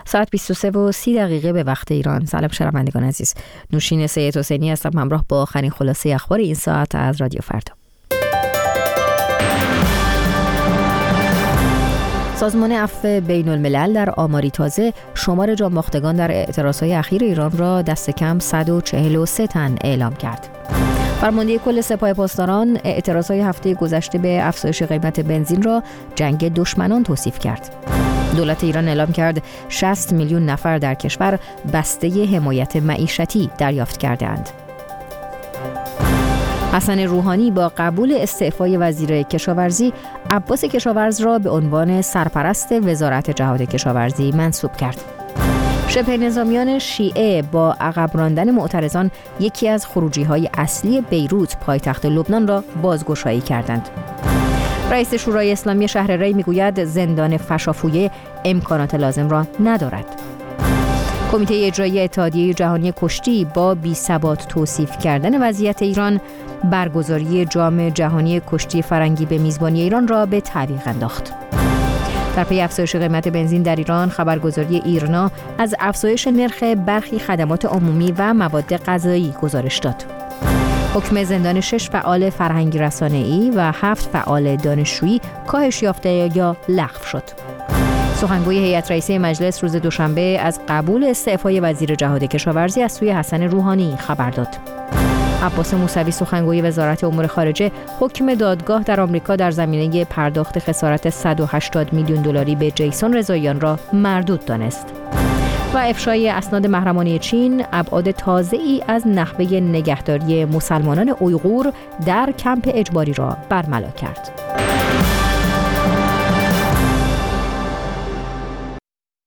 ساعت 23:30 به وقت ایران. سلام شنوندگان عزیز، نوشین سید حسینی هستم همراه با آخرین خلاصه اخبار این ساعت از رادیو فردا. سازمان عفو بین الملل در آماری تازه شمار جان باختگان در اعتراضهای اخیر ایران را دست کم 143 تن اعلام کرد. فرمانده کل سپاه پاسداران اعتراضهای هفته گذشته به افزایش قیمت بنزین را جنگ دشمنان توصیف کرد. دولت ایران اعلام کرد 60 میلیون نفر در کشور بسته حمایت معیشتی دریافت کرده‌اند. حسن روحانی با قبول استعفای وزیر کشاورزی، عباس کشاورز را به عنوان سرپرست وزارت جهاد کشاورزی منصوب کرد. شبه نظامیان شیعه با عقب راندن معترضان یکی از خروجی‌های اصلی بیروت پایتخت لبنان را بازگشایی کردند. رئیس شورای اسلامی شهر ری میگوید زندان فشافویه امکانات لازم را ندارد. کمیته اجرایی اتحادیه جهانی کشتی با بی‌ثبات توصیف کردن وضعیت ایران، برگزاری جام جهانی کشتی فرنگی به میزبانی ایران را به تعویق انداخت. در پی افزایش قیمت بنزین در ایران، خبرگزاری ایرنا از افزایش نرخ برخی خدمات عمومی و مواد غذایی گزارش داد. حکم زندان 6 فعال فرهنگی رسانه‌ای و 7 فعال دانشجویی کاهش یافته یا لغو شد. سخنگوی هیئت رئیسه مجلس روز دوشنبه از قبول استعفای وزیر جهاد کشاورزی از سوی حسن روحانی خبر داد. عباس موسوی سخنگوی وزارت امور خارجه حکم دادگاه در آمریکا در زمینه پرداخت خسارت 180 میلیون دلاری به جیسون رضاییان را مردود دانست. و افشای اسناد محرمانه چین ابعاد تازه‌ای از نحوه نگهداری مسلمانان اویغور در کمپ اجباری را برملا کرد.